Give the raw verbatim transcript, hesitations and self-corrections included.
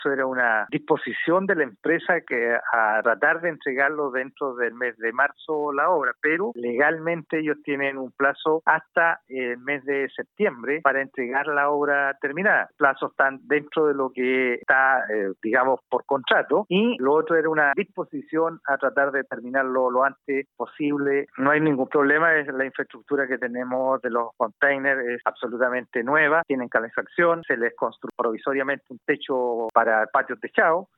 Eso era una disposición de la empresa que a tratar de entregarlo dentro del mes de marzo la obra, pero legalmente ellos tienen un plazo hasta el mes de septiembre para entregar la obra terminada. Plazos están dentro de lo que está, eh, digamos, por contrato, y lo otro era una disposición a tratar de terminarlo lo antes posible. No hay ningún problema, es la infraestructura que tenemos de los containers es absolutamente nueva, tienen calefacción, se les construye provisoriamente un techo para el patio techado,